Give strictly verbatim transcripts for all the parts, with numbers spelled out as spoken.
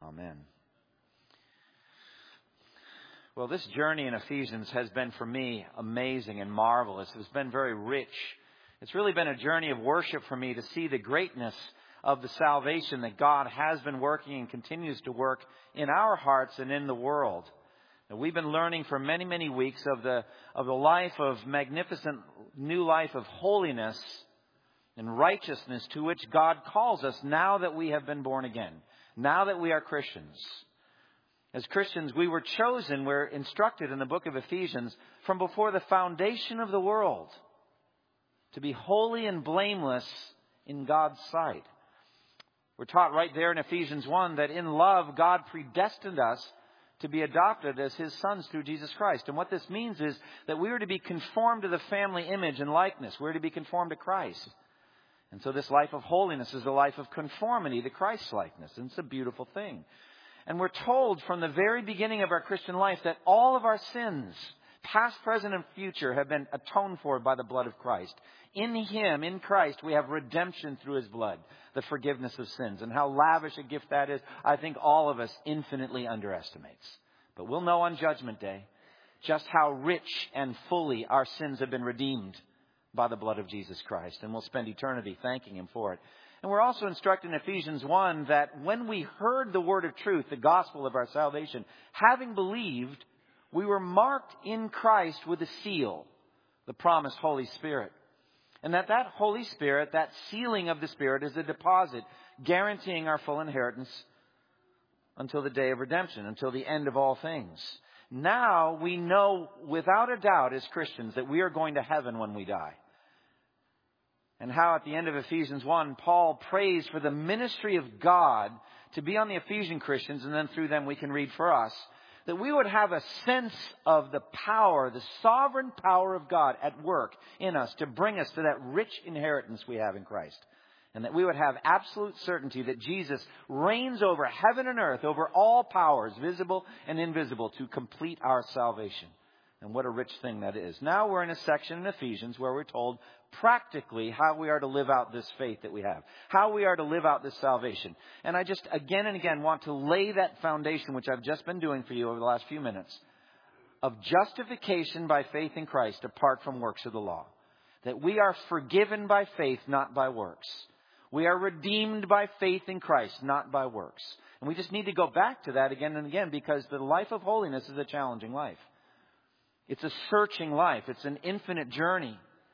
Amen. Well, this journey in Ephesians has been for me amazing and marvelous. It's been very rich. It's really been a journey of worship for me to see the greatness of the salvation that God has been working and continues to work in our hearts and in the world. And we've been learning for many, many weeks of the of the life of magnificent new life of holiness and righteousness to which God calls us now that we have been born again, now that we are Christians. As Christians, we were chosen, we're instructed in the book of Ephesians, from before the foundation of the world, to be holy and blameless in God's sight. We're taught right there in Ephesians one that in love, God predestined us to be adopted as His sons through Jesus Christ. And what this means is that we are to be conformed to the family image and likeness. We're to be conformed to Christ. And so this life of holiness is a life of conformity to Christ's likeness. And it's a beautiful thing. And we're told from the very beginning of our Christian life that all of our sins, past, present, and future, have been atoned for by the blood of Christ. In Him, in Christ, we have redemption through His blood, the forgiveness of sins. And how lavish a gift that is, I think all of us infinitely underestimates. But we'll know on Judgment Day just how rich and fully our sins have been redeemed by the blood of Jesus Christ. And we'll spend eternity thanking Him for it. And we're also instructed in Ephesians one that when we heard the word of truth, the gospel of our salvation, having believed, we were marked in Christ with a seal, the promised Holy Spirit. And that that Holy Spirit, that sealing of the Spirit, is a deposit guaranteeing our full inheritance until the day of redemption, until the end of all things. Now we know without a doubt as Christians that we are going to heaven when we die. And how at the end of Ephesians one, Paul prays for the ministry of God to be on the Ephesian Christians, and then through them we can read for us, that we would have a sense of the power, the sovereign power of God at work in us to bring us to that rich inheritance we have in Christ. And that we would have absolute certainty that Jesus reigns over heaven and earth, over all powers, visible and invisible, to complete our salvation. And what a rich thing that is. Now we're in a section in Ephesians where we're told practically how we are to live out this faith that we have. How we are to live out this salvation. And I just again and again want to lay that foundation, which I've just been doing for you over the last few minutes, of justification by faith in Christ apart from works of the law. That we are forgiven by faith, not by works. We are redeemed by faith in Christ, not by works. And we just need to go back to that again and again because the life of holiness is a challenging life. It's a searching life. It's an infinite journey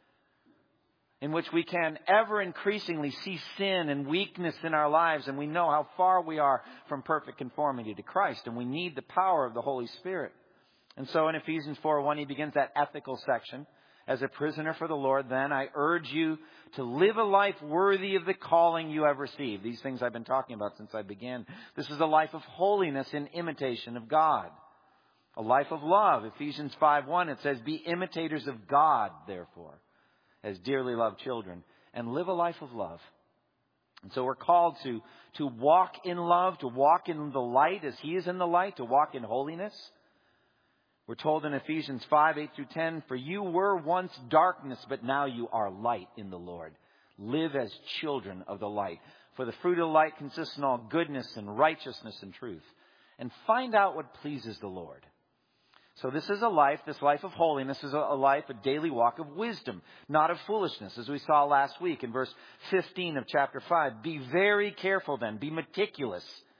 in which we can ever increasingly see sin and weakness in our lives. And we know how far we are from perfect conformity to Christ. And we need the power of the Holy Spirit. And so in Ephesians four one, he begins that ethical section. As a prisoner for the Lord, then, I urge you to live a life worthy of the calling you have received. These things I've been talking about since I began. This is a life of holiness in imitation of God. A life of love. Ephesians five one, it says, be imitators of God, therefore, as dearly loved children, and live a life of love. And so we're called to, to walk in love, to walk in the light as He is in the light, to walk in holiness. We're told in Ephesians five eight through ten, for you were once darkness, but now you are light in the Lord. Live as children of the light. For the fruit of the light consists in all goodness and righteousness and truth. And find out what pleases the Lord. So this is a life, this life of holiness is a life, a daily walk of wisdom, not of foolishness, as we saw last week in verse fifteen of chapter five. Be very careful then, be meticulous,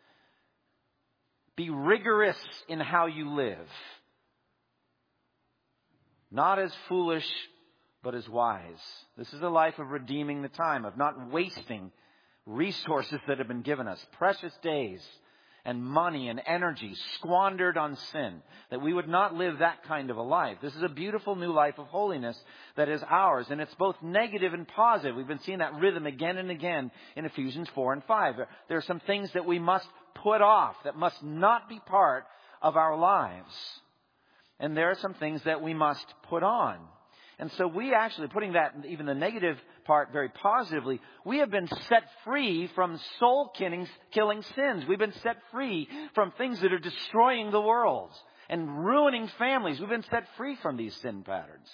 be rigorous in how you live. Not as foolish, but as wise. This is a life of redeeming the time, of not wasting resources that have been given us, precious days and money and energy squandered on sin, that we would not live that kind of a life. This is a beautiful new life of holiness that is ours, and it's both negative and positive. We've been seeing that rhythm again and again in Ephesians four and five. There are some things that we must put off, that must not be part of our lives. And there are some things that we must put on. And so we actually, putting that, even the negative part very positively, we have been set free from soul-killing killing sins. We've been set free from things that are destroying the world and ruining families. We've been set free from these sin patterns.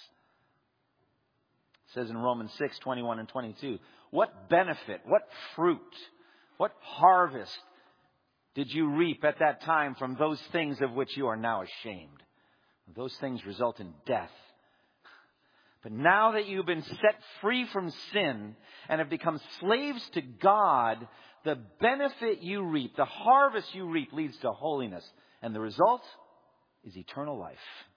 It says in Romans six twenty-one and twenty-two, what benefit, what fruit, what harvest did you reap at that time from those things of which you are now ashamed? Those things result in death. But now that you've been set free from sin and have become slaves to God, the benefit you reap, the harvest you reap, leads to holiness. And the result is eternal life.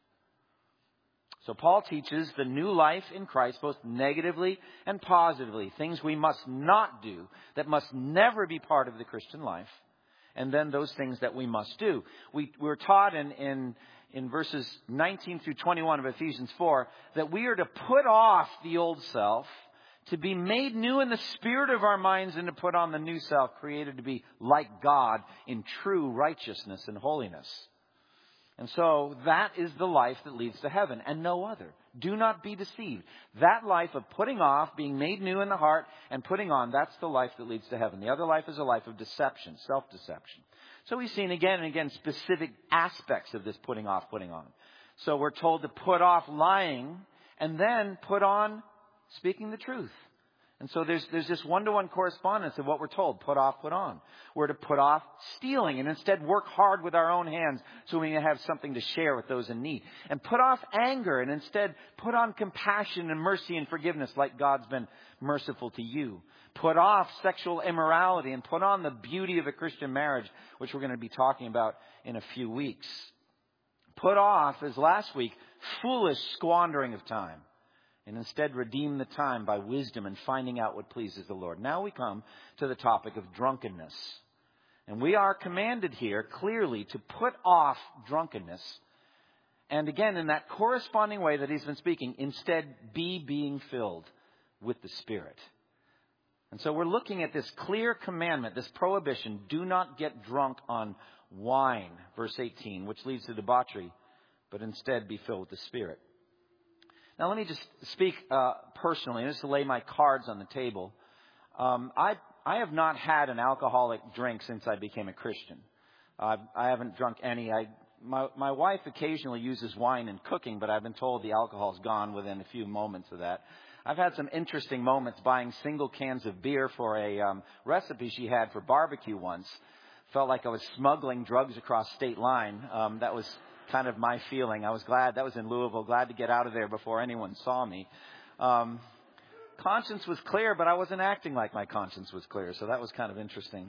So Paul teaches the new life in Christ, both negatively and positively. Things we must not do, that must never be part of the Christian life. And then those things that we must do. We, we're taught in, in, in verses nineteen through twenty-one of Ephesians four that we are to put off the old self, to be made new in the spirit of our minds, and to put on the new self, created to be like God in true righteousness and holiness. And so that is the life that leads to heaven and no other. Do not be deceived. That life of putting off, being made new in the heart, and putting on, that's the life that leads to heaven. The other life is a life of deception, self-deception. So we've seen again and again specific aspects of this putting off, putting on. So we're told to put off lying and then put on speaking the truth. And so there's there's this one-to-one correspondence of what we're told. Put off, put on. We're to put off stealing and instead work hard with our own hands so we can have something to share with those in need. And put off anger and instead put on compassion and mercy and forgiveness like God's been merciful to you. Put off sexual immorality and put on the beauty of a Christian marriage, which we're going to be talking about in a few weeks. Put off, as last week, foolish squandering of time. And instead redeem the time by wisdom and finding out what pleases the Lord. Now we come to the topic of drunkenness. And we are commanded here clearly to put off drunkenness. And again, in that corresponding way that he's been speaking, instead be being filled with the Spirit. And so we're looking at this clear commandment, this prohibition, do not get drunk on wine, verse eighteen, which leads to debauchery, but instead be filled with the Spirit. Now, let me just speak uh, personally, just to lay my cards on the table. Um, I I have not had an alcoholic drink since I became a Christian. Uh, I haven't drunk any. I my my wife occasionally uses wine in cooking, but I've been told the alcohol's gone within a few moments of that. I've had some interesting moments buying single cans of beer for a um, recipe she had for barbecue once. Felt like I was smuggling drugs across state line. Um, that was kind of my feeling. I was glad. That was in Louisville. Glad to get out of there before anyone saw me. Um, conscience was clear, but I wasn't acting like my conscience was clear. So that was kind of interesting.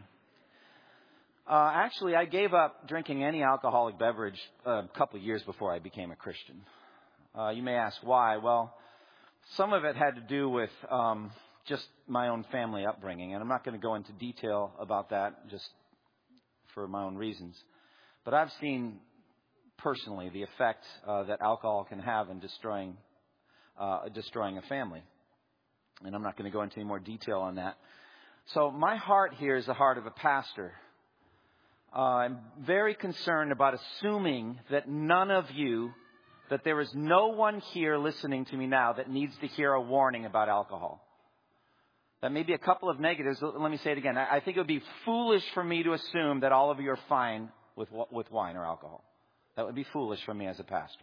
Uh, actually, I gave up drinking any alcoholic beverage uh, a couple of years before I became a Christian. Uh, you may ask why. Well, some of it had to do with um, just my own family upbringing. And I'm not going to go into detail about that just for my own reasons. But I've seen personally the effect uh, that alcohol can have in destroying uh, destroying a family. And I'm not going to go into any more detail on that. So my heart here is the heart of a pastor. Uh, I'm very concerned about assuming that none of you, that there is no one here listening to me now that needs to hear a warning about alcohol. That may be a couple of negatives. Let me say it again. I think it would be foolish for me to assume that all of you are fine with with wine or alcohol. That would be foolish for me as a pastor.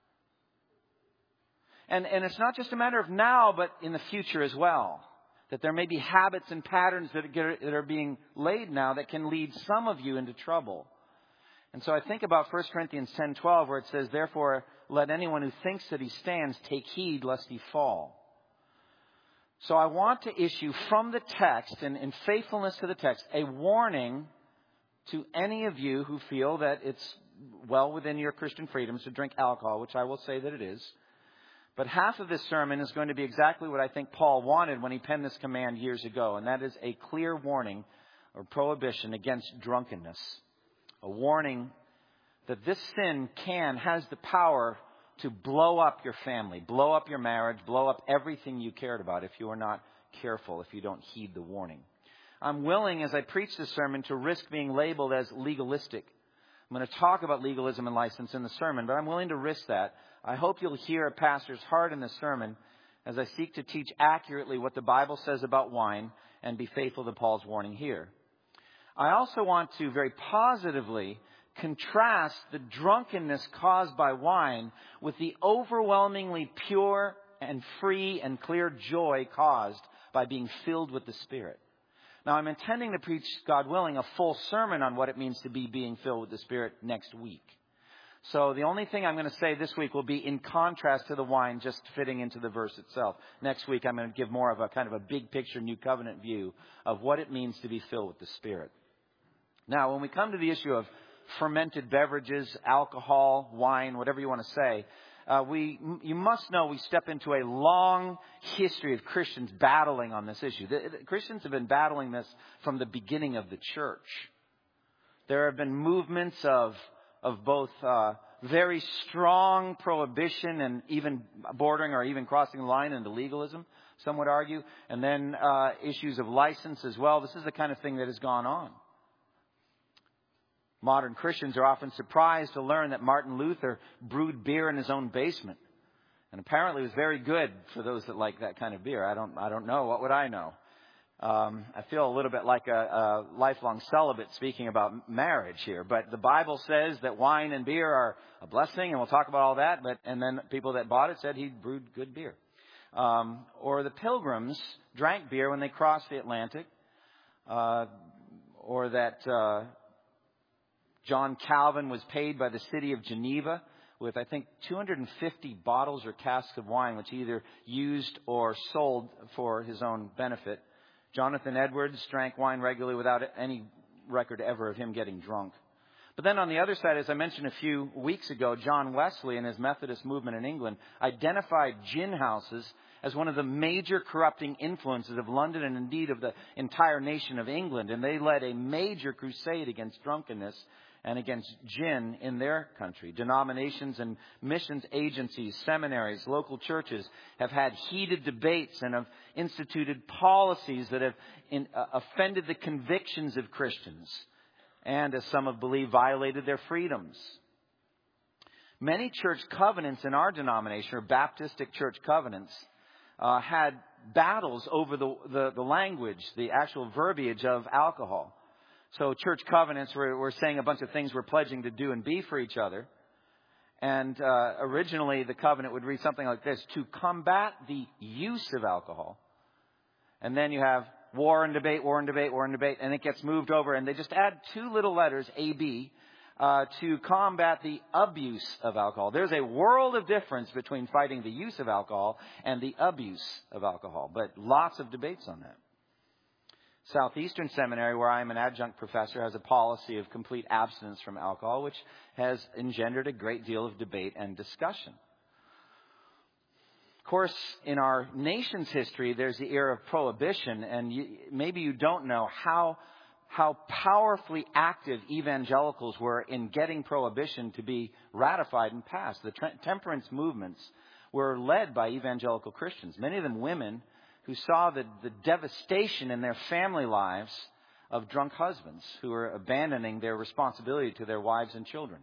And and it's not just a matter of now, but in the future as well. That there may be habits and patterns that are, that are being laid now that can lead some of you into trouble. And so I think about First Corinthians ten twelve, where it says, therefore, let anyone who thinks that he stands take heed lest he fall. So I want to issue from the text, and in faithfulness to the text, a warning to any of you who feel that it's well within your Christian freedoms to drink alcohol, which I will say that it is. But half of this sermon is going to be exactly what I think Paul wanted when he penned this command years ago, and that is a clear warning or prohibition against drunkenness. A warning that this sin can, has the power to blow up your family, blow up your marriage, blow up everything you cared about if you are not careful, if you don't heed the warning. I'm willing, as I preach this sermon, to risk being labeled as legalistic. I'm going to talk about legalism and license in the sermon, but I'm willing to risk that. I hope you'll hear a pastor's heart in this sermon as I seek to teach accurately what the Bible says about wine and be faithful to Paul's warning here. I also want to very positively contrast the drunkenness caused by wine with the overwhelmingly pure and free and clear joy caused by being filled with the Spirit. Now, I'm intending to preach, God willing, a full sermon on what it means to be being filled with the Spirit next week. So the only thing I'm going to say this week will be in contrast to the wine, just fitting into the verse itself. Next week, I'm going to give more of a kind of a big picture, New Covenant view of what it means to be filled with the Spirit. Now, when we come to the issue of fermented beverages, alcohol, wine, whatever you want to say, uh, we you must know we step into a long history of Christians battling on this issue. The, the Christians have been battling this from the beginning of the church. There have been movements of of both uh, very strong prohibition and even bordering or even crossing the line into legalism, some would argue, and then uh, issues of license as well. This is the kind of thing that has gone on. Modern Christians are often surprised to learn that Martin Luther brewed beer in his own basement. And apparently it was very good for those that like that kind of beer. I don't I don't know. What would I know? Um, I feel a little bit like a, a lifelong celibate speaking about marriage here. But the Bible says that wine and beer are a blessing, and we'll talk about all that. But and then people that bought it said he brewed good beer. Um, or the Pilgrims drank beer when they crossed the Atlantic. Uh, or that uh, John Calvin was paid by the city of Geneva with, I think, two hundred fifty bottles or casks of wine, which he either used or sold for his own benefit. Jonathan Edwards drank wine regularly without any record ever of him getting drunk. But then on the other side, as I mentioned a few weeks ago, John Wesley and his Methodist movement in England identified gin houses as one of the major corrupting influences of London and indeed of the entire nation of England. And they led a major crusade against drunkenness and against gin in their country. Denominations and missions agencies, seminaries, local churches have had heated debates and have instituted policies that have in, uh, offended the convictions of Christians and, as some have believed, violated their freedoms. Many church covenants in our denomination, or Baptistic church covenants, uh, had battles over the, the, the language, the actual verbiage of alcohol. So church covenants were, were saying a bunch of things we're pledging to do and be for each other. And uh, originally the covenant would read something like this: to combat the use of alcohol. And then you have war and debate, war and debate, war and debate. And it gets moved over and they just add two little letters, A B, uh, to combat the abuse of alcohol. There's a world of difference between fighting the use of alcohol and the abuse of alcohol. But lots of debates on that. Southeastern Seminary, where I am an adjunct professor, has a policy of complete abstinence from alcohol, which has engendered a great deal of debate and discussion. Of course, in our nation's history, there's the era of prohibition, and you, maybe you don't know how how powerfully active evangelicals were in getting prohibition to be ratified and passed. The tre- temperance movements were led by evangelical Christians, many of them women, who saw the, the devastation in their family lives of drunk husbands who were abandoning their responsibility to their wives and children.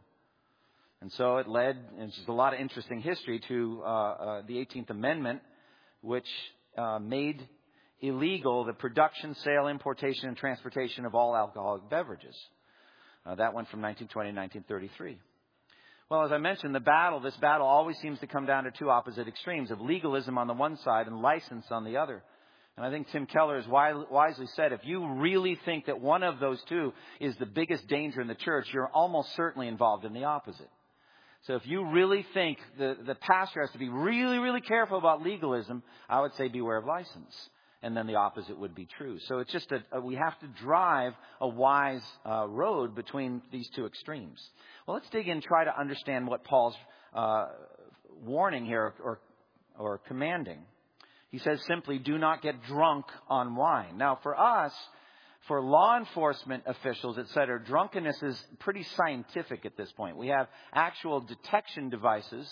And so it led, and there's a lot of interesting history, to uh, uh, the eighteenth Amendment, which uh, made illegal the production, sale, importation, and transportation of all alcoholic beverages. Uh, that went from nineteen twenty to nineteen thirty-three. Well, as I mentioned, the battle, this battle always seems to come down to two opposite extremes of legalism on the one side and license on the other. And I think Tim Keller has wisely said, if you really think that one of those two is the biggest danger in the church, you're almost certainly involved in the opposite. So if you really think the, the pastor has to be really, really careful about legalism, I would say beware of license. And then the opposite would be true. So it's just a, a we have to drive a wise uh, road between these two extremes. Well, let's dig in and try to understand what Paul's uh, warning here or, or commanding. He says simply, do not get drunk on wine. Now, for us, for law enforcement officials, et cetera, drunkenness is pretty scientific at this point. We have actual detection devices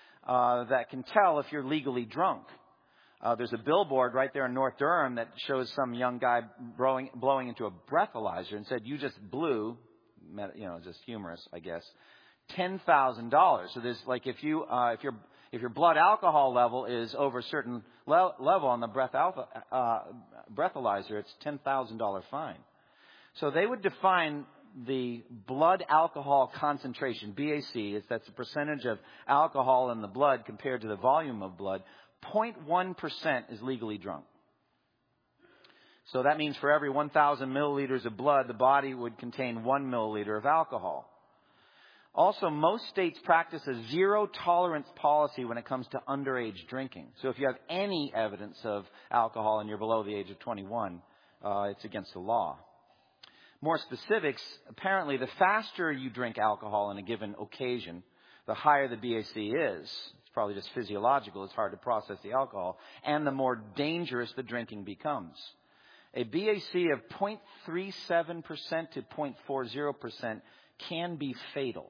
uh, that can tell if you're legally drunk. Uh, there's a billboard right there in North Durham that shows some young guy blowing, blowing into a breathalyzer and said, you just blew, you know, just humorous, I guess, ten thousand dollars. So there's like if you, uh, if your, if your blood alcohol level is over a certain le- level on the breath alpha, uh, breathalyzer, it's ten thousand dollars fine. So they would define the blood alcohol concentration, B A C, is that's the percentage of alcohol in the blood compared to the volume of blood. zero point one percent is legally drunk. So that means for every one thousand milliliters of blood, the body would contain one milliliter of alcohol. Also, most states practice a zero tolerance policy when it comes to underage drinking. So if you have any evidence of alcohol and you're below the age of twenty-one, uh, it's against the law. More specifics, apparently the faster you drink alcohol on a given occasion, the higher the B A C is. It's probably just physiological. It's hard to process the alcohol. And the more dangerous the drinking becomes. A B A C of zero point three seven percent to zero point four zero percent can be fatal.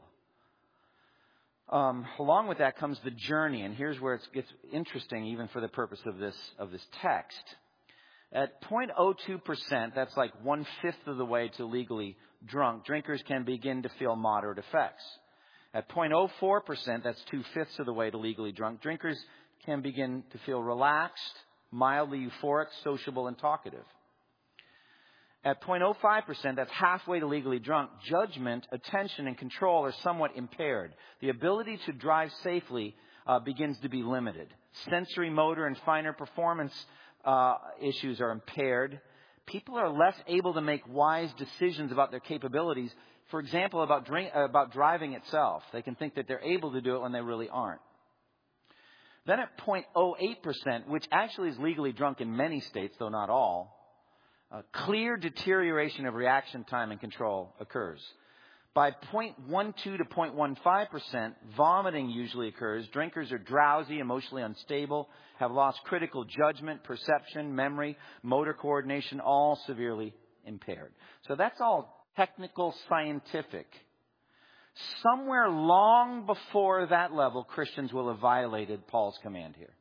Um, along with that comes the journey, and here's where it gets interesting, even for the purpose of this of this text. At zero point zero two percent, that's like one-fifth of the way to legally drunk, drinkers can begin to feel moderate effects. At zero point zero four percent, that's two-fifths of the way to legally drunk, drinkers can begin to feel relaxed, mildly euphoric, sociable, and talkative. At zero point zero five percent, that's halfway to legally drunk, judgment, attention, and control are somewhat impaired. The ability to drive safely uh, begins to be limited. Sensory, motor, and finer performance uh, issues are impaired. People are less able to make wise decisions about their capabilities. For example, about, drink, about driving itself. They can think that they're able to do it when they really aren't. Then at zero point zero eight percent, which actually is legally drunk in many states, though not all, a clear deterioration of reaction time and control occurs. By zero point one two to zero point one five percent, vomiting usually occurs. Drinkers are drowsy, emotionally unstable, have lost critical judgment, perception, memory, motor coordination, all severely impaired. So that's all technical, scientific. Somewhere long before that level, Christians will have violated Paul's command here.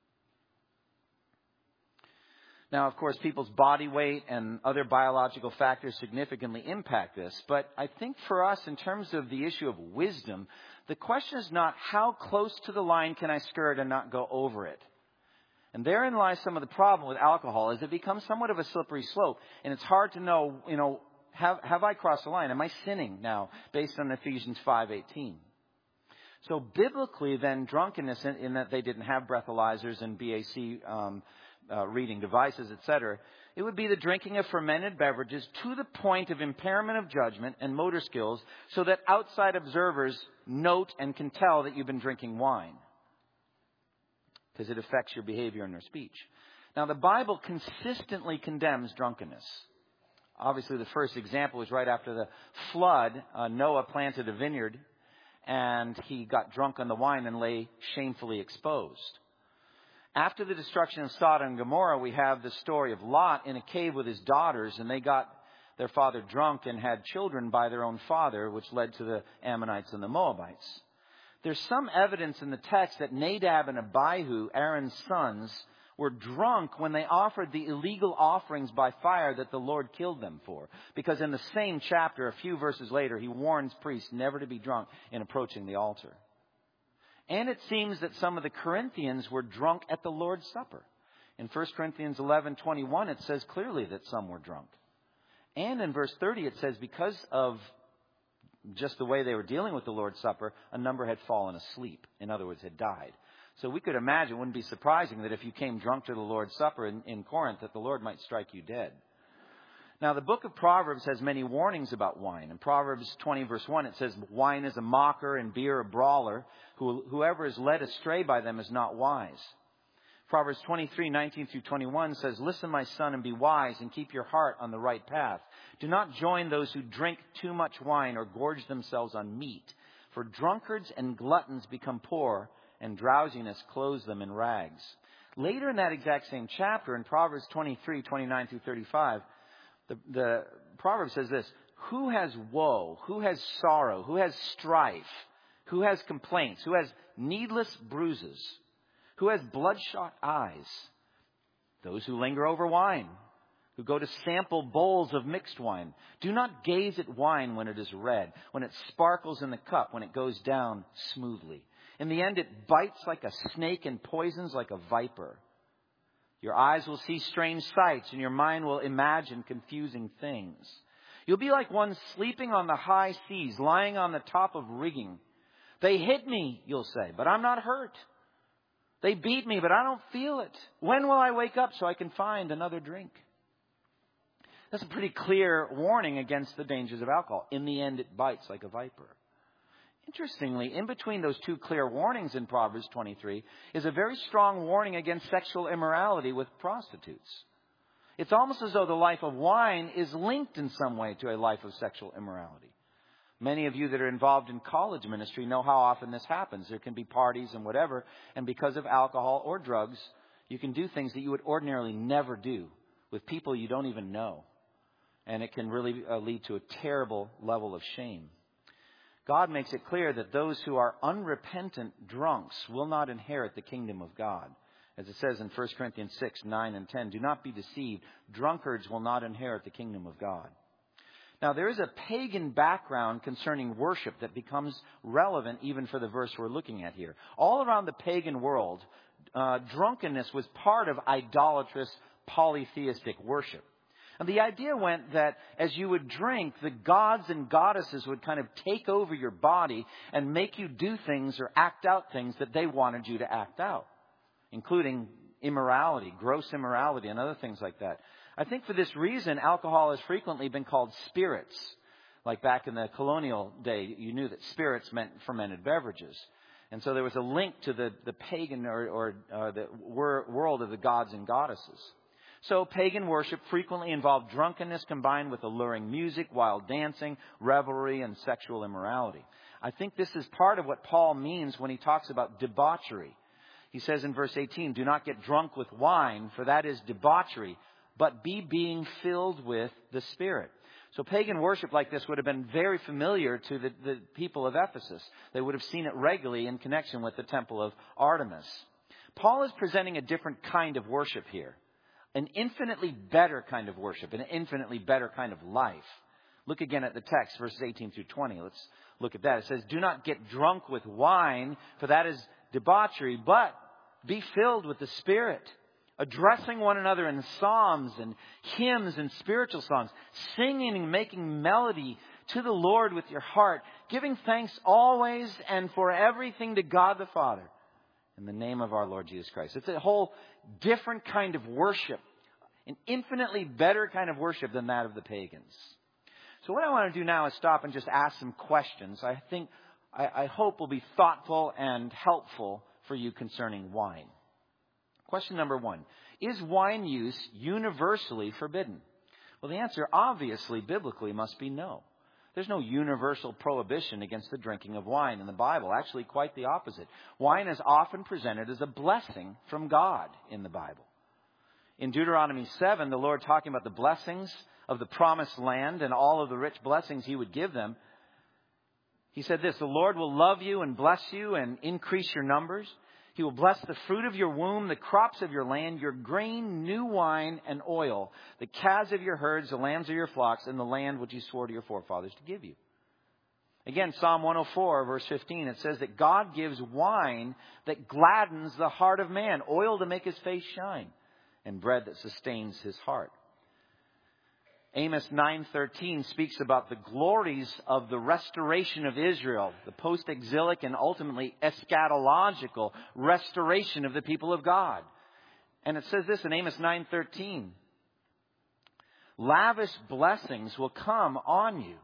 Now, of course, people's body weight and other biological factors significantly impact this. But I think for us, in terms of the issue of wisdom, the question is not how close to the line can I skirt and not go over it. And therein lies some of the problem with alcohol, is it becomes somewhat of a slippery slope. And it's hard to know, you know, have, have I crossed the line? Am I sinning now based on Ephesians five eighteen? So biblically, then, drunkenness, in, in that they didn't have breathalyzers and B A C um Uh, reading devices, et cetera, it would be the drinking of fermented beverages to the point of impairment of judgment and motor skills so that outside observers note and can tell that you've been drinking wine because it affects your behavior and your speech. Now, the Bible consistently condemns drunkenness. Obviously, the first example was right after the flood. Uh, Noah planted a vineyard and he got drunk on the wine and lay shamefully exposed. After the destruction of Sodom and Gomorrah, we have the story of Lot in a cave with his daughters, and they got their father drunk and had children by their own father, which led to the Ammonites and the Moabites. There's some evidence in the text that Nadab and Abihu, Aaron's sons, were drunk when they offered the illegal offerings by fire that the Lord killed them for. Because in the same chapter, a few verses later, he warns priests never to be drunk in approaching the altar. And it seems that some of the Corinthians were drunk at the Lord's Supper. In First Corinthians eleven twenty-one, it says clearly that some were drunk. And in verse thirty, it says because of just the way they were dealing with the Lord's Supper, a number had fallen asleep. In other words, had died. So we could imagine, it wouldn't be surprising that if you came drunk to the Lord's Supper in, in Corinth, that the Lord might strike you dead. Now, the book of Proverbs has many warnings about wine. In Proverbs twenty, verse one, it says, wine is a mocker and beer a brawler. Who, whoever is led astray by them is not wise. Proverbs twenty-three, nineteen through twenty-one says, listen, my son, and be wise, and keep your heart on the right path. Do not join those who drink too much wine or gorge themselves on meat. For drunkards and gluttons become poor, and drowsiness clothes them in rags. Later in that exact same chapter, in Proverbs twenty-three, twenty-nine through thirty-five, The, the proverb says this, who has woe, who has sorrow, who has strife, who has complaints, who has needless bruises, who has bloodshot eyes? Those who linger over wine, who go to sample bowls of mixed wine. Do not gaze at wine when it is red, when it sparkles in the cup, when it goes down smoothly. In the end, it bites like a snake and poisons like a viper. Your eyes will see strange sights, and your mind will imagine confusing things. You'll be like one sleeping on the high seas, lying on the top of rigging. They hit me, you'll say, but I'm not hurt. They beat me, but I don't feel it. When will I wake up so I can find another drink? That's a pretty clear warning against the dangers of alcohol. In the end, it bites like a viper. Interestingly, in between those two clear warnings in Proverbs twenty-three is a very strong warning against sexual immorality with prostitutes. It's almost as though the life of wine is linked in some way to a life of sexual immorality. Many of you that are involved in college ministry know how often this happens. There can be parties and whatever, and because of alcohol or drugs, you can do things that you would ordinarily never do with people you don't even know. And it can really uh, lead to a terrible level of shame. God makes it clear that those who are unrepentant drunks will not inherit the kingdom of God. As it says in First Corinthians six, nine, and ten, do not be deceived. Drunkards will not inherit the kingdom of God. Now, there is a pagan background concerning worship that becomes relevant even for the verse we're looking at here. All around the pagan world, uh, drunkenness was part of idolatrous polytheistic worship. And the idea went that as you would drink, the gods and goddesses would kind of take over your body and make you do things or act out things that they wanted you to act out, including immorality, gross immorality, and other things like that. I think for this reason, alcohol has frequently been called spirits. Like back in the colonial day, you knew that spirits meant fermented beverages. And so there was a link to the, the pagan or, or uh, the wor- world of the gods and goddesses. So pagan worship frequently involved drunkenness combined with alluring music, wild dancing, revelry, and sexual immorality. I think this is part of what Paul means when he talks about debauchery. He says in verse eighteen, do not get drunk with wine, for that is debauchery, but be being filled with the Spirit. So pagan worship like this would have been very familiar to the, the people of Ephesus. They would have seen it regularly in connection with the temple of Artemis. Paul is presenting a different kind of worship here. An infinitely better kind of worship, an infinitely better kind of life. Look again at the text, verses eighteen through twenty. Let's look at that. It says, do not get drunk with wine, for that is debauchery, but be filled with the Spirit, addressing one another in psalms and hymns and spiritual songs, singing and making melody to the Lord with your heart, giving thanks always and for everything to God the Father, in the name of our Lord Jesus Christ. It's a whole different kind of worship, an infinitely better kind of worship than that of the pagans. So what I want to do now is stop and just ask some questions I think, I, I hope will be thoughtful and helpful for you concerning wine. Question number one, is wine use universally forbidden? Well, the answer obviously biblically must be no. There's no universal prohibition against the drinking of wine in the Bible. Actually, quite the opposite. Wine is often presented as a blessing from God in the Bible. In Deuteronomy seven, the Lord talking about the blessings of the promised land and all of the rich blessings He would give them. He said this, the Lord will love you and bless you and increase your numbers. He will bless the fruit of your womb, the crops of your land, your grain, new wine, and oil, the calves of your herds, the lambs of your flocks, and the land which He swore to your forefathers to give you. Again, Psalm one oh four, verse fifteen, it says that God gives wine that gladdens the heart of man, oil to make his face shine, and bread that sustains his heart. Amos nine thirteen speaks about the glories of the restoration of Israel, the post-exilic and ultimately eschatological restoration of the people of God. And it says this in Amos nine thirteen, lavish blessings will come on you.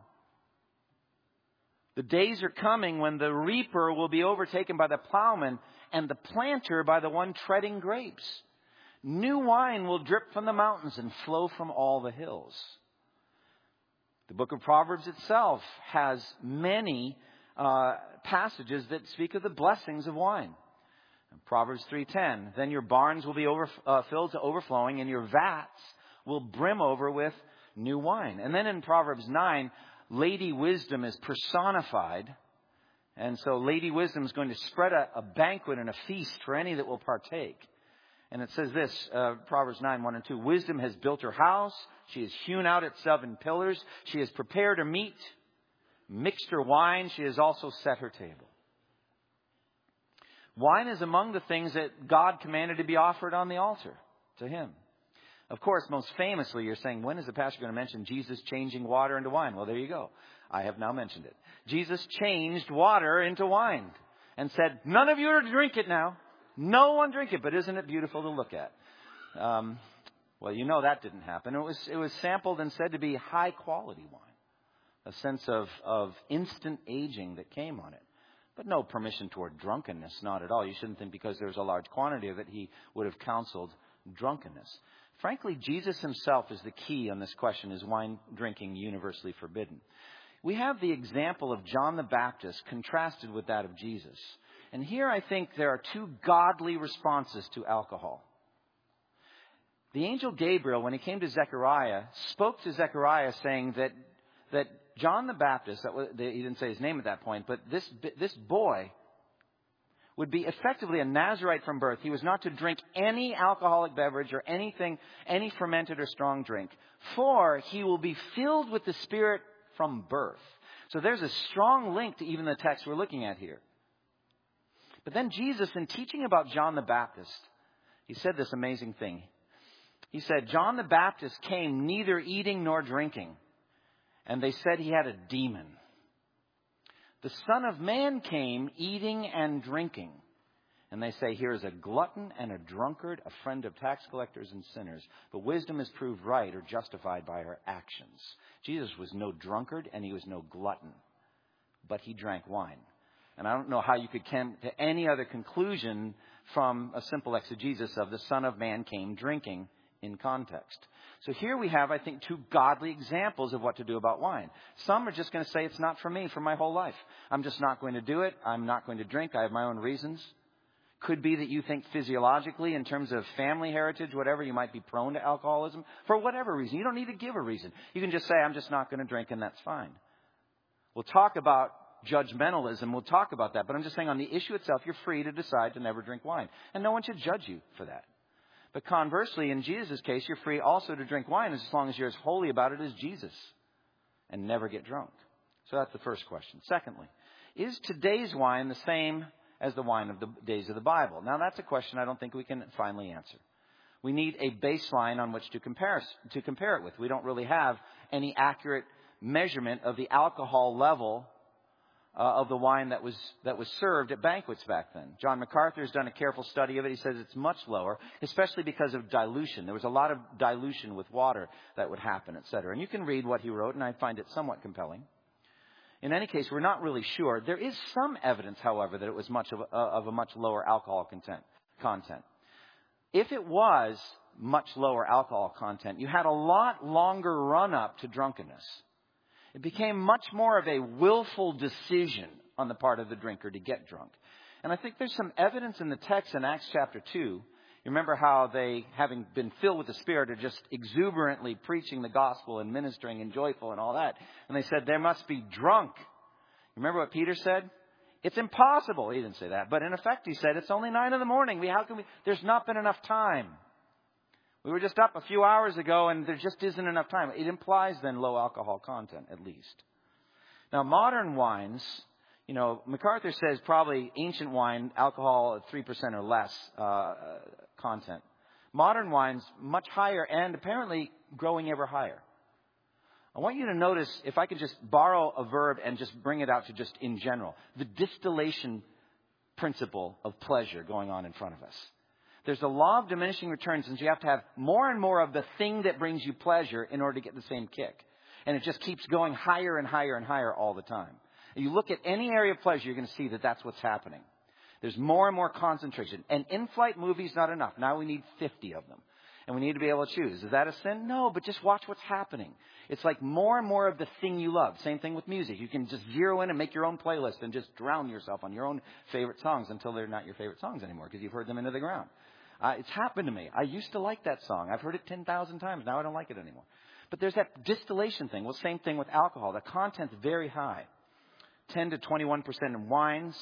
The days are coming when the reaper will be overtaken by the plowman and the planter by the one treading grapes. New wine will drip from the mountains and flow from all the hills. The book of Proverbs itself has many uh, passages that speak of the blessings of wine. In Proverbs three ten, then your barns will be over, uh, filled to overflowing and your vats will brim over with new wine. And then in Proverbs nine, Lady Wisdom is personified. And so Lady Wisdom is going to spread a, a banquet and a feast for any that will partake. And it says this, uh, Proverbs nine, one and two. Wisdom has built her house. She has hewn out its seven pillars. She has prepared her meat, mixed her wine. She has also set her table. Wine is among the things that God commanded to be offered on the altar to Him. Of course, most famously, you're saying, when is the pastor going to mention Jesus changing water into wine? Well, there you go. I have now mentioned it. Jesus changed water into wine and said, none of you are to drink it now. No one drink it, but isn't it beautiful to look at? Um, Well, you know that didn't happen. It was, it was sampled and said to be high quality wine. A sense of, of instant aging that came on it. But no permission toward drunkenness, not at all. You shouldn't think because there's a large quantity of it, he would have counseled drunkenness. Frankly, Jesus himself is the key on this question. Is wine drinking universally forbidden? We have the example of John the Baptist contrasted with that of Jesus. And here I think there are two godly responses to alcohol. The angel Gabriel, when he came to Zechariah, spoke to Zechariah saying that, that John the Baptist, that was, he didn't say his name at that point, but this, this boy would be effectively a Nazirite from birth. He was not to drink any alcoholic beverage or anything, any fermented or strong drink, for he will be filled with the Spirit from birth. So there's a strong link to even the text we're looking at here. But then Jesus, in teaching about John the Baptist, he said this amazing thing. He said, John the Baptist came neither eating nor drinking, and they said he had a demon. The Son of Man came eating and drinking, and they say, here is a glutton and a drunkard, a friend of tax collectors and sinners. But wisdom is proved right or justified by her actions. Jesus was no drunkard and he was no glutton, but he drank wine. And I don't know how you could come to any other conclusion from a simple exegesis of the Son of Man came drinking in context. So here we have, I think, two godly examples of what to do about wine. Some are just going to say it's not for me for my whole life. I'm just not going to do it. I'm not going to drink. I have my own reasons. Could be that you think physiologically, in terms of family heritage, whatever, you might be prone to alcoholism for whatever reason. You don't need to give a reason. You can just say, I'm just not going to drink, and that's fine. We'll talk about judgmentalism. We'll talk about that. But I'm just saying on the issue itself, you're free to decide to never drink wine. And no one should judge you for that. But conversely, in Jesus' case, you're free also to drink wine as long as you're as holy about it as Jesus and never get drunk. So that's the first question. Secondly, is today's wine the same as the wine of the days of the Bible? Now, that's a question I don't think we can finally answer. We need a baseline on which to compare, to compare it with. We don't really have any accurate measurement of the alcohol level Uh, of the wine that was that was served at banquets back then. John MacArthur has done a careful study of it. He says it's much lower, especially because of dilution. There was a lot of dilution with water that would happen, et cetera. And you can read what he wrote, and I find it somewhat compelling. In any case, we're not really sure. There is some evidence, however, that it was much of a, of a much lower alcohol content. content. If it was much lower alcohol content, you had a lot longer run-up to drunkenness. It became much more of a willful decision on the part of the drinker to get drunk. And I think there's some evidence in the text in Acts chapter two. You remember how they, having been filled with the Spirit, are just exuberantly preaching the gospel and ministering and joyful and all that. And they said, there must be drunk. Remember what Peter said? It's impossible. He didn't say that. But in effect, he said, it's only nine in the morning. We, how can we? There's not been enough time. We were just up a few hours ago, and there just isn't enough time. It implies then low alcohol content, at least. Now, modern wines, you know, MacArthur says probably ancient wine, alcohol at three percent or less uh, content. Modern wines, much higher, and apparently growing ever higher. I want you to notice, if I could just borrow a verb and just bring it out to just in general, the distillation principle of pleasure going on in front of us. There's a law of diminishing returns, since you have to have more and more of the thing that brings you pleasure in order to get the same kick. And it just keeps going higher and higher and higher all the time. And you look at any area of pleasure, you're going to see that that's what's happening. There's more and more concentration. And in-flight movies, not enough. Now we need fifty of them. And we need to be able to choose. Is that a sin? No, but just watch what's happening. It's like more and more of the thing you love. Same thing with music. You can just zero in and make your own playlist and just drown yourself on your own favorite songs until they're not your favorite songs anymore because you've heard them into the ground. Uh, it's happened to me. I used to like that song. I've heard it ten thousand times. Now I don't like it anymore. But there's that distillation thing. Well, same thing with alcohol. The content's very high. ten to twenty-one percent in wines.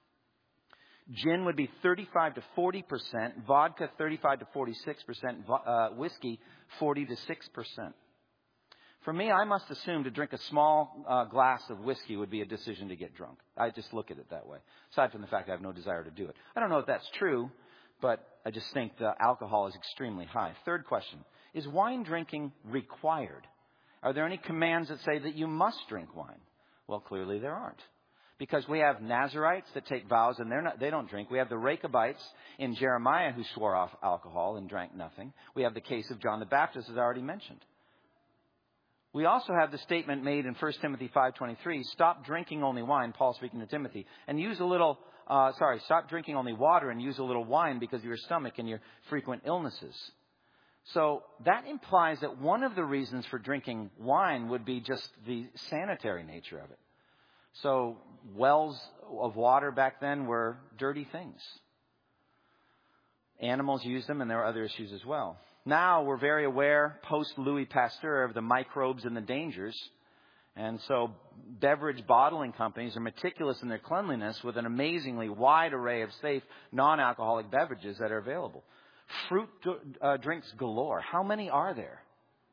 Gin would be thirty-five to forty percent. Vodka, thirty-five to forty-six percent. Uh, whiskey, forty to six percent. For me, I must assume to drink a small uh, glass of whiskey would be a decision to get drunk. I just look at it that way. Aside from the fact I have no desire to do it. I don't know if that's true, but I just think the alcohol is extremely high. Third question, is wine drinking required? Are there any commands that say that you must drink wine? Well, clearly there aren't. Because we have Nazarites that take vows and they're not, they don't drink. We have the Rechabites in Jeremiah who swore off alcohol and drank nothing. We have the case of John the Baptist, as I already mentioned. We also have the statement made in First Timothy five twenty-three, stop drinking only wine, Paul speaking to Timothy, and use a little, uh, sorry, stop drinking only water and use a little wine because of your stomach and your frequent illnesses. So that implies that one of the reasons for drinking wine would be just the sanitary nature of it. So wells of water back then were dirty things. Animals used them, and there were other issues as well. Now we're very aware, post-Louis Pasteur, of the microbes and the dangers. And so beverage bottling companies are meticulous in their cleanliness with an amazingly wide array of safe, non-alcoholic beverages that are available. Fruit uh, drinks galore. How many are there?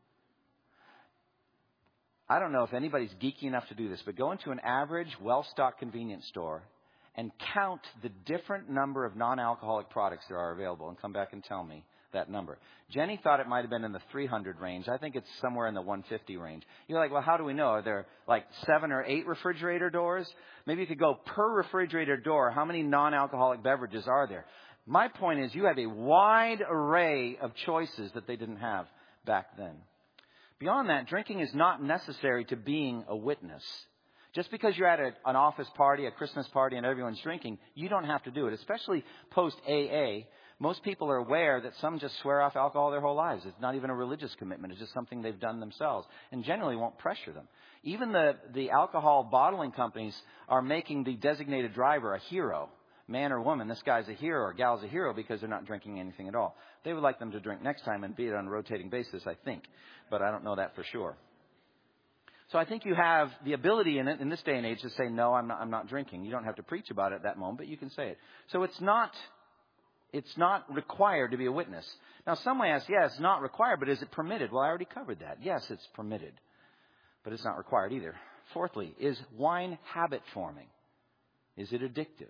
I don't know if anybody's geeky enough to do this, but go into an average, well-stocked convenience store and count the different number of non-alcoholic products there are available and come back and tell me that number. Jenny thought it might have been in the three hundred range. I think it's somewhere in the one fifty range. You're like, well, how do we know? Are there like seven or eight refrigerator doors? Maybe you could go per refrigerator door. How many non-alcoholic beverages are there? My point is you have a wide array of choices that they didn't have back then. Beyond that, drinking is not necessary to being a witness. Just because you're at a, an office party, a Christmas party, and everyone's drinking, you don't have to do it. Especially post-A A, most people are aware that some just swear off alcohol their whole lives. It's not even a religious commitment. It's just something they've done themselves and generally won't pressure them. Even the, the alcohol bottling companies are making the designated driver a hero. Man or woman, this guy's a hero or gal's a hero because they're not drinking anything at all. They would like them to drink next time and be it on a rotating basis, I think. But I don't know that for sure. So I think you have the ability in, it, in this day and age to say, no, I'm not, I'm not drinking. You don't have to preach about it at that moment, but you can say it. So it's not, it's not required to be a witness. Now, some may ask, yeah, it's not required, but is it permitted? Well, I already covered that. Yes, it's permitted, but it's not required either. Fourthly, is wine habit forming? Is it addictive?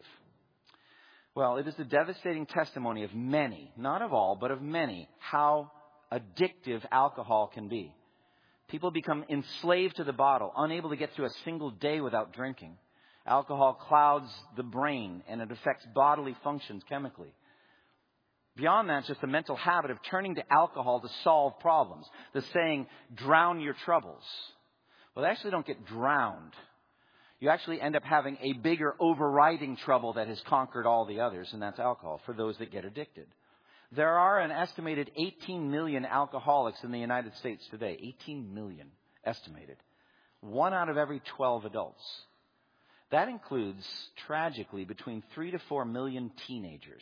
Well, it is the devastating testimony of many, not of all, but of many, how addictive alcohol can be. People become enslaved to the bottle, unable to get through a single day without drinking. Alcohol clouds the brain, and it affects bodily functions chemically. Beyond that, just the mental habit of turning to alcohol to solve problems. The saying, drown your troubles. Well, they actually don't get drowned. You actually end up having a bigger overriding trouble that has conquered all the others, and that's alcohol for those that get addicted. There are an estimated eighteen million alcoholics in the United States today. eighteen million estimated. One out of every twelve adults. That includes, tragically, between three to four million teenagers.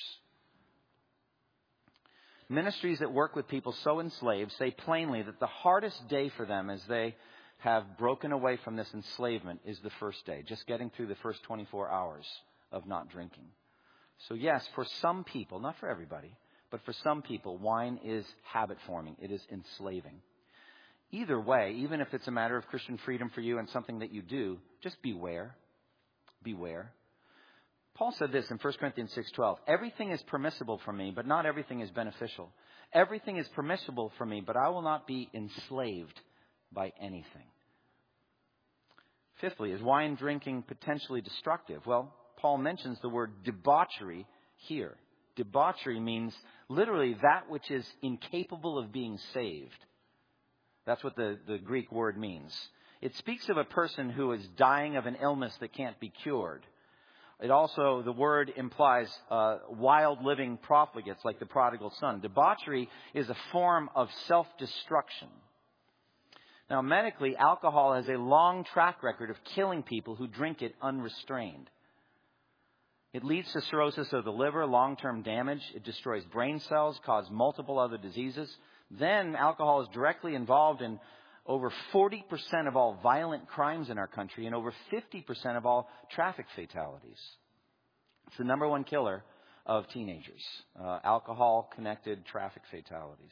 Ministries that work with people so enslaved say plainly that the hardest day for them as they have broken away from this enslavement is the first day, just getting through the first twenty-four hours of not drinking. So yes, for some people, not for everybody, but for some people, wine is habit forming. It is enslaving. Either way, even if it's a matter of Christian freedom for you and something that you do, just beware. Beware. Paul said this in First Corinthians six twelve. Everything is permissible for me, but not everything is beneficial. Everything is permissible for me, but I will not be enslaved by anything. Fifthly, is wine drinking potentially destructive? Well, Paul mentions the word debauchery here. Debauchery means literally that which is incapable of being saved. That's what the, the Greek word means. It speaks of a person who is dying of an illness that can't be cured. It also, the word implies uh, wild living profligates like the prodigal son. Debauchery is a form of self-destruction. Now, medically, alcohol has a long track record of killing people who drink it unrestrained. It leads to cirrhosis of the liver, long-term damage. It destroys brain cells, causes multiple other diseases. Then alcohol is directly involved in over forty percent of all violent crimes in our country and over fifty percent of all traffic fatalities. It's the number one killer of teenagers, uh, alcohol-connected traffic fatalities.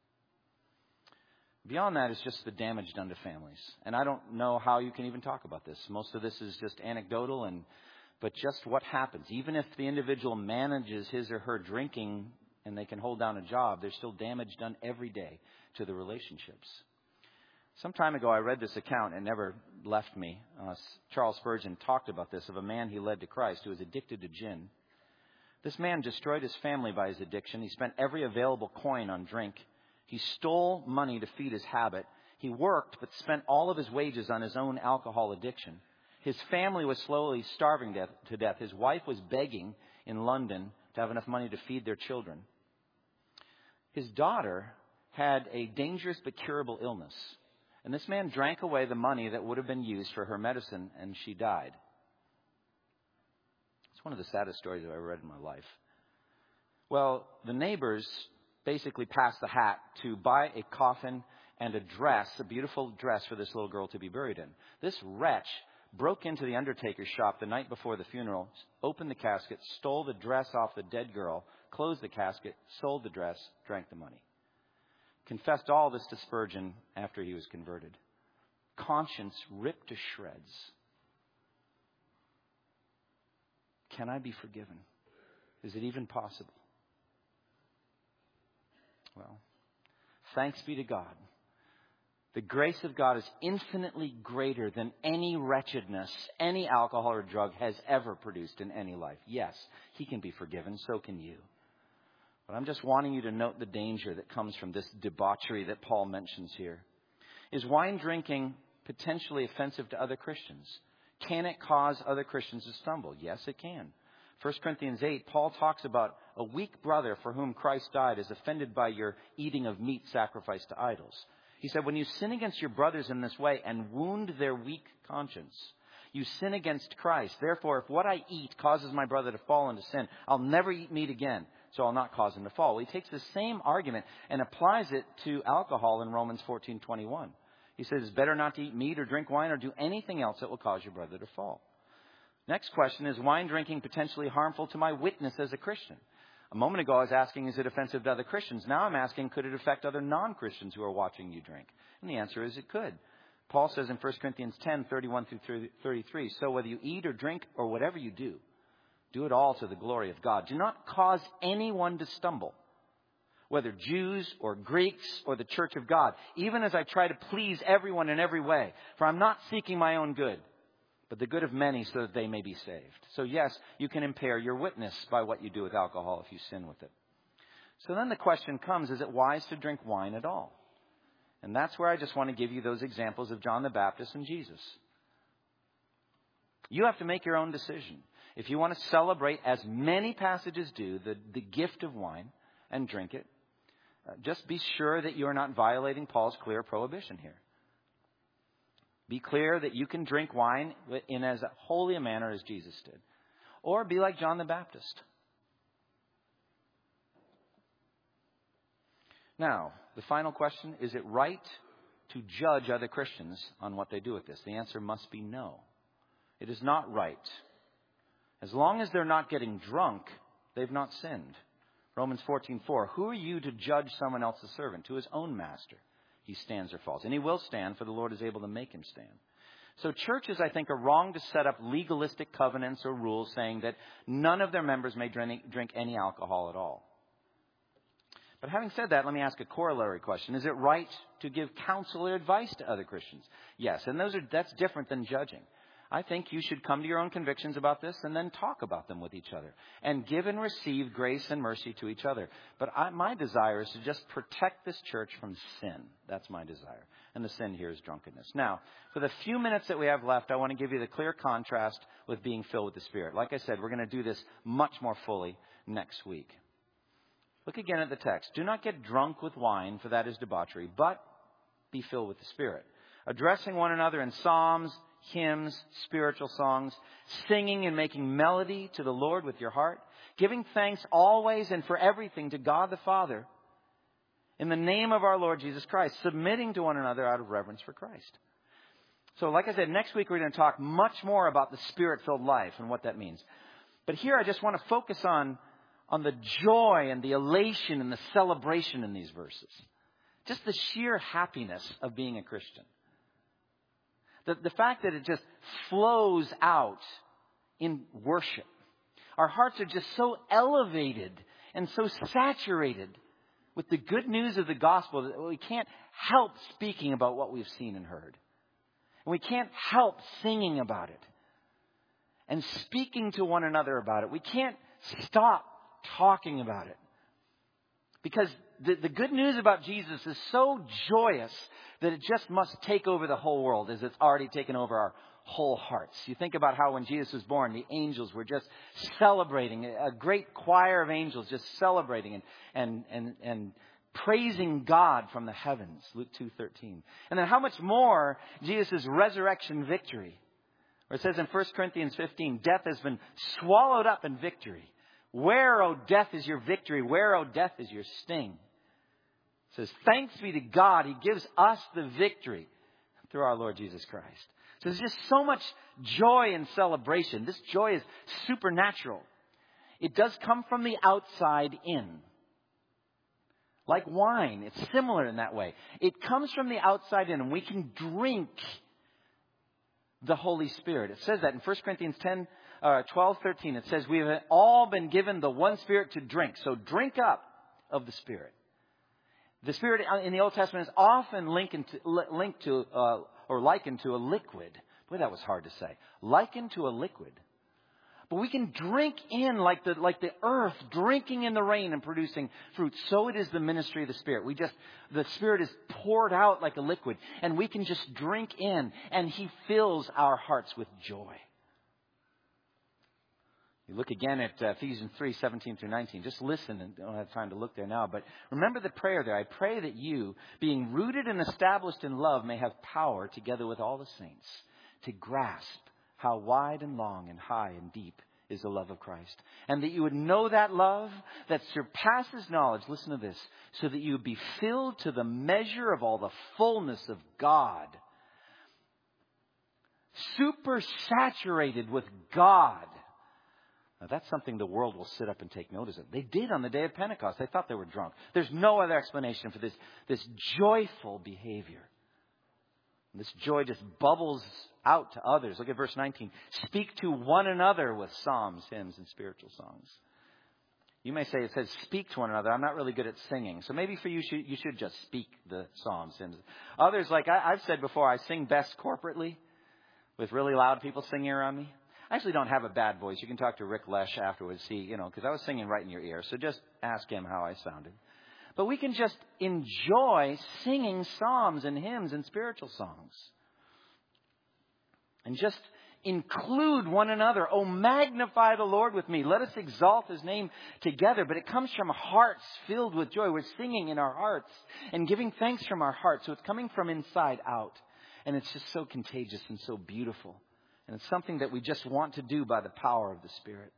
Beyond that is just the damage done to families. And I don't know how you can even talk about this. Most of this is just anecdotal, and but just what happens. Even if the individual manages his or her drinking and they can hold down a job, there's still damage done every day to the relationships. Some time ago, I read this account and it never left me. Uh, Charles Spurgeon talked about this, of a man he led to Christ who was addicted to gin. This man destroyed his family by his addiction. He spent every available coin on drink. He stole money to feed his habit. He worked, but spent all of his wages on his own alcohol addiction. His family was slowly starving to death. His wife was begging in London to have enough money to feed their children. His daughter had a dangerous but curable illness. And this man drank away the money that would have been used for her medicine, and she died. It's one of the saddest stories I've ever read in my life. Well, the neighbors basically passed the hat to buy a coffin and a dress, a beautiful dress for this little girl to be buried in. This wretch broke into the undertaker's shop the night before the funeral, opened the casket, stole the dress off the dead girl, closed the casket, sold the dress, drank the money. Confessed all this to Spurgeon after he was converted. Conscience ripped to shreds. Can I be forgiven? Is it even possible? Well, thanks be to God. The grace of God is infinitely greater than any wretchedness any alcohol or drug has ever produced in any life. Yes, he can be forgiven. So can you. But I'm just wanting you to note the danger that comes from this debauchery that Paul mentions here. Is wine drinking potentially offensive to other Christians? Can it cause other Christians to stumble? Yes, it can. First Corinthians eight, Paul talks about a weak brother for whom Christ died is offended by your eating of meat sacrificed to idols. He said, when you sin against your brothers in this way and wound their weak conscience, you sin against Christ. Therefore, if what I eat causes my brother to fall into sin, I'll never eat meat again, so I'll not cause him to fall. Well, he takes the same argument and applies it to alcohol in Romans fourteen twenty-one. He says, it's better not to eat meat or drink wine or do anything else that will cause your brother to fall. Next question, is wine drinking potentially harmful to my witness as a Christian? A moment ago, I was asking, is it offensive to other Christians? Now I'm asking, could it affect other non-Christians who are watching you drink? And the answer is it could. Paul says in First Corinthians ten, thirty-one through thirty-three, so whether you eat or drink or whatever you do, do it all to the glory of God. Do not cause anyone to stumble, whether Jews or Greeks or the church of God, even as I try to please everyone in every way. For I'm not seeking my own good, but the good of many so that they may be saved. So yes, you can impair your witness by what you do with alcohol if you sin with it. So then the question comes, is it wise to drink wine at all? And that's where I just want to give you those examples of John the Baptist and Jesus. You have to make your own decision. If you want to celebrate, as many passages do, the, the gift of wine and drink it, uh, just be sure that you are not violating Paul's clear prohibition here. Be clear that you can drink wine in as holy a manner as Jesus did. Or be like John the Baptist. Now, the final question, is it right to judge other Christians on what they do with this? The answer must be no. It is not right. As long as they're not getting drunk, they've not sinned. Romans fourteen four, who are you to judge someone else's servant? To his own master he stands or falls. And he will stand, for the Lord is able to make him stand. So churches, I think, are wrong to set up legalistic covenants or rules saying that none of their members may drink, drink any alcohol at all. But having said that, let me ask a corollary question. Is it right to give counsel or advice to other Christians? Yes, and those are that's different than judging. I think you should come to your own convictions about this and then talk about them with each other and give and receive grace and mercy to each other. But I, my desire is to just protect this church from sin. That's my desire. And the sin here is drunkenness. Now, for the few minutes that we have left, I want to give you the clear contrast with being filled with the Spirit. Like I said, we're going to do this much more fully next week. Look again at the text. Do not get drunk with wine, for that is debauchery, but be filled with the Spirit, addressing one another in psalms, hymns, spiritual songs, singing and making melody to the Lord with your heart, giving thanks always and for everything to God the Father in the name of our Lord Jesus Christ, submitting to one another out of reverence for Christ. So like I said, next week we're going to talk much more about the Spirit-filled life and what that means. But here I just want to focus on, on the joy and the elation and the celebration in these verses. Just the sheer happiness of being a Christian. The, the fact that it just flows out in worship. Our hearts are just so elevated and so saturated with the good news of the gospel, we can't help speaking about what we've seen and heard. And we can't help singing about it and speaking to one another about it. We can't stop talking about it. Because the, the good news about Jesus is so joyous that it just must take over the whole world, as it's already taken over our whole hearts. You think about how when Jesus was born, the angels were just celebrating, a great choir of angels just celebrating and and and, and praising God from the heavens, Luke two thirteen. And then how much more Jesus' resurrection victory, where it says in First Corinthians fifteen, death has been swallowed up in victory. Where, O death, is your victory? Where, O death, is your sting? It says, thanks be to God, He gives us the victory through our Lord Jesus Christ. So there's just so much joy and celebration. This joy is supernatural. It does come from the outside in. Like wine, it's similar in that way. It comes from the outside in, and we can drink the Holy Spirit. It says that in First Corinthians ten, uh, twelve, thirteen. It says we have all been given the one Spirit to drink. So drink up of the Spirit. The Spirit in the Old Testament is often linked to, linked to uh, or likened to a liquid. Boy, that was hard to say. Likened to a liquid. But we can drink in like the like the earth drinking in the rain and producing fruit. So it is the ministry of the Spirit. We just the Spirit is poured out like a liquid, and we can just drink in, and He fills our hearts with joy. You look again at uh, Ephesians three, seventeen through nineteen. Just listen, and don't have time to look there now. But remember the prayer there. I pray that you, being rooted and established in love, may have power together with all the saints to grasp how wide and long and high and deep is the love of Christ. And that you would know that love that surpasses knowledge. Listen to this. So that you would be filled to the measure of all the fullness of God. Super saturated with God. Now that's something the world will sit up and take notice of. They did on the day of Pentecost. They thought they were drunk. There's no other explanation for this, this joyful behavior. This joy just bubbles out to others. Look at verse nineteen. Speak to one another with psalms, hymns, and spiritual songs. You may say it says speak to one another. I'm not really good at singing. So maybe for you, you should just speak the psalms, hymns. Others, like I, I've said before, I sing best corporately with really loud people singing around me. I actually don't have a bad voice. You can talk to Rick Lesh afterwards, see, you know, because I was singing right in your ear. So just ask him how I sounded. But we can just enjoy singing psalms and hymns and spiritual songs. And just include one another. Oh, magnify the Lord with me. Let us exalt His name together. But it comes from hearts filled with joy. We're singing in our hearts and giving thanks from our hearts. So it's coming from inside out. And it's just so contagious and so beautiful. And it's something that we just want to do by the power of the Spirit.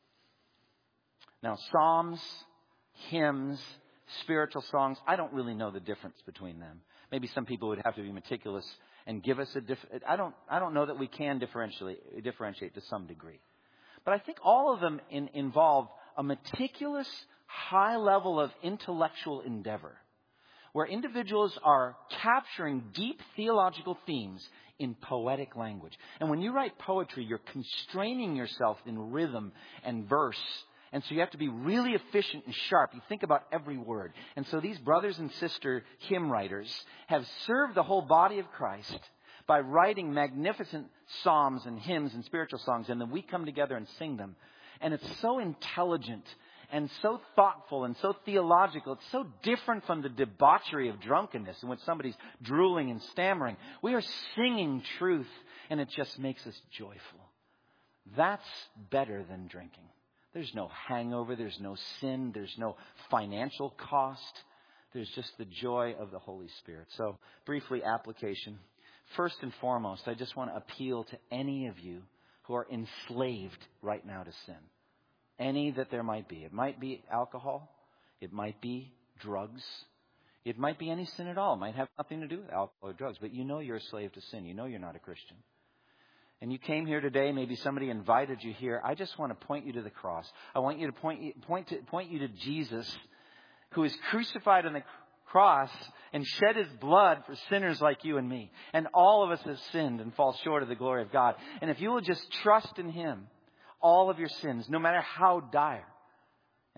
Now, psalms, hymns, spiritual songs, I don't really know the difference between them. Maybe some people would have to be meticulous and give us a different. I don't. I don't know that we can differentiate differentiate to some degree. But I think all of them in, involve a meticulous, high level of intellectual endeavor, where individuals are capturing deep theological themes in poetic language. And when you write poetry, you're constraining yourself in rhythm and verse. And so you have to be really efficient and sharp. You think about every word. And so these brothers and sister hymn writers have served the whole body of Christ by writing magnificent psalms and hymns and spiritual songs. And then we come together and sing them. And it's so intelligent and so thoughtful and so theological. It's so different from the debauchery of drunkenness in which somebody's drooling and stammering. We are singing truth, and it just makes us joyful. That's better than drinking. There's no hangover. There's no sin. There's no financial cost. There's just the joy of the Holy Spirit. So, briefly, application. First and foremost, I just want to appeal to any of you who are enslaved right now to sin. Any that there might be. It might be alcohol. It might be drugs. It might be any sin at all. It might have nothing to do with alcohol or drugs. But you know you're a slave to sin. You know you're not a Christian. And you came here today, maybe somebody invited you here. I just want to point you to the cross. I want you to point, point, to, point you to Jesus, who is crucified on the cross and shed His blood for sinners like you and me. And all of us have sinned and fall short of the glory of God. And if you will just trust in Him, all of your sins, no matter how dire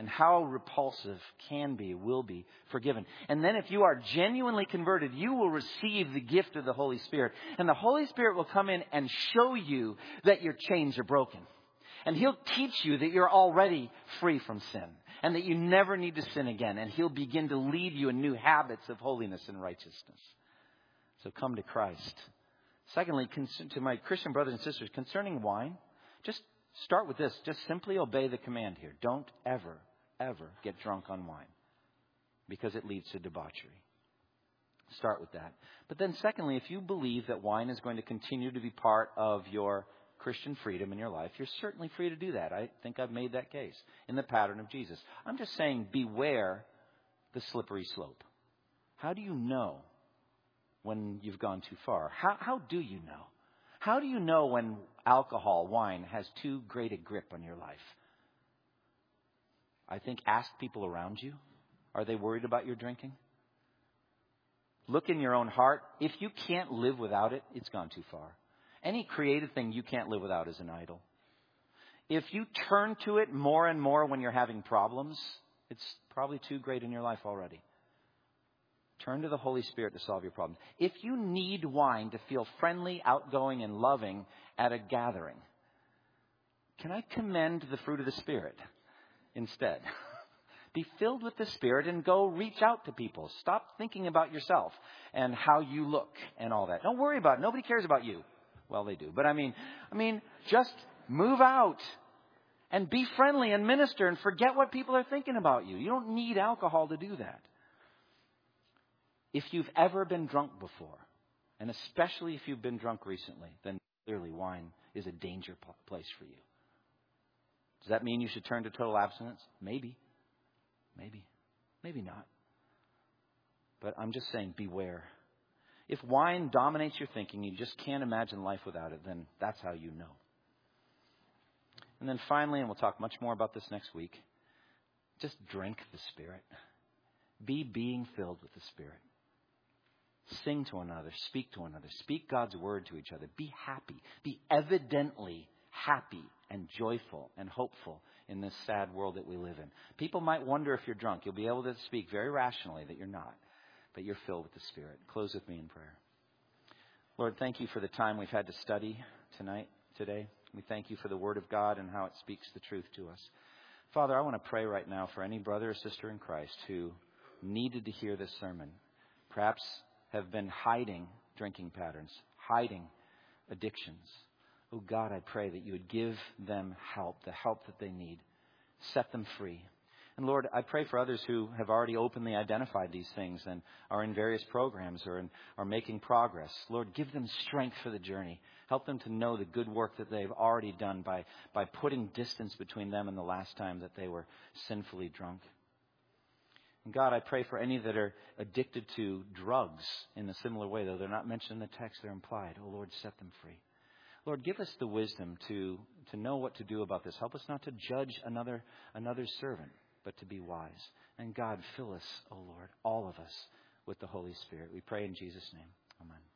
and how repulsive can be, will be forgiven. And then if you are genuinely converted, you will receive the gift of the Holy Spirit. And the Holy Spirit will come in and show you that your chains are broken. And He'll teach you that you're already free from sin and that you never need to sin again. And He'll begin to lead you in new habits of holiness and righteousness. So come to Christ. Secondly, to my Christian brothers and sisters, concerning wine, just start with this. Just simply obey the command here. Don't ever, ever get drunk on wine because it leads to debauchery. Start with that. But then secondly, if you believe that wine is going to continue to be part of your Christian freedom in your life, you're certainly free to do that. I think I've made that case in the pattern of Jesus. I'm just saying beware the slippery slope. How do you know when you've gone too far? How, how do you know? How do you know when alcohol, wine, has too great a grip on your life? I think ask people around you. Are they worried about your drinking? Look in your own heart. If you can't live without it, it's gone too far. Any created thing you can't live without is an idol. If you turn to it more and more when you're having problems, it's probably too great in your life already. Turn to the Holy Spirit to solve your problems. If you need wine to feel friendly, outgoing, and loving at a gathering, can I commend the fruit of the Spirit instead? Be filled with the Spirit and go reach out to people. Stop thinking about yourself and how you look and all that. Don't worry about it. Nobody cares about you. Well, they do. But I mean, I mean, just move out and be friendly and minister and forget what people are thinking about you. You don't need alcohol to do that. If you've ever been drunk before, and especially if you've been drunk recently, then clearly wine is a danger place for you. Does that mean you should turn to total abstinence? Maybe. Maybe. Maybe not. But I'm just saying, beware. If wine dominates your thinking, you just can't imagine life without it, then that's how you know. And then finally, and we'll talk much more about this next week, just drink the Spirit. Be being filled with the Spirit. Sing to one another. Speak to one another. Speak God's word to each other. Be happy. Be evidently happy and joyful and hopeful in this sad world that we live in. People might wonder if you're drunk. You'll be able to speak very rationally that you're not, but you're filled with the Spirit. Close with me in prayer. Lord, thank you for the time we've had to study tonight, today. We thank you for the Word of God and how it speaks the truth to us. Father, I want to pray right now for any brother or sister in Christ who needed to hear this sermon. Perhaps have been hiding drinking patterns, hiding addictions. Oh God, I pray that you would give them help, the help that they need. Set them free. And Lord, I pray for others who have already openly identified these things and are in various programs or in, are making progress. Lord, give them strength for the journey. Help them to know the good work that they've already done by, by putting distance between them and the last time that they were sinfully drunk. And God, I pray for any that are addicted to drugs in a similar way, though they're not mentioned in the text, they're implied. Oh, Lord, set them free. Lord, give us the wisdom to, to know what to do about this. Help us not to judge another another servant, but to be wise. And God, fill us, oh Lord, all of us, with the Holy Spirit. We pray in Jesus' name. Amen.